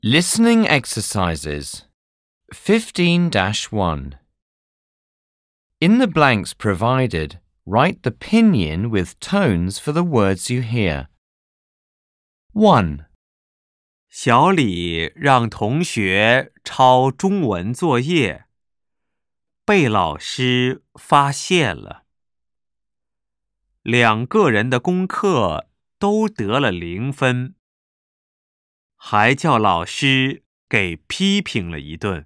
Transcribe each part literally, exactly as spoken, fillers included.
Listening exercises. fifteen dash one. In the blanks provided, write the pinyin with tones for the words you hear. one. 小李让同学抄中文作业，被老师发现了。两个人的功课都得了零分，还叫老师给批评了一顿。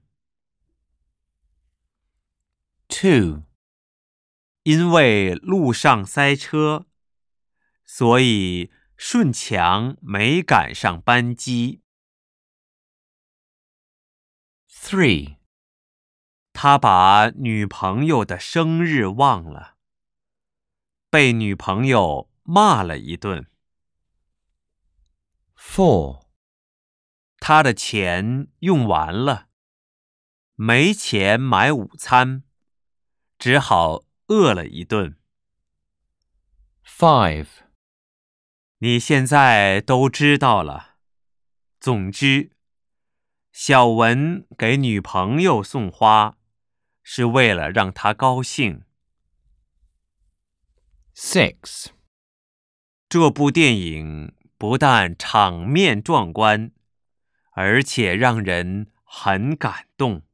two. 因为路上塞车，所以顺强没赶上班机。 three. 他把女朋友的生日忘了，被女朋友骂了一顿。 four. 他的钱用完了，没钱买午餐，只好饿了一顿。 five. 你现在都知道了。总之，小文给女朋友送花，是为了让她高兴。 six. 这部电影不但场面壮观，而且让人很感动。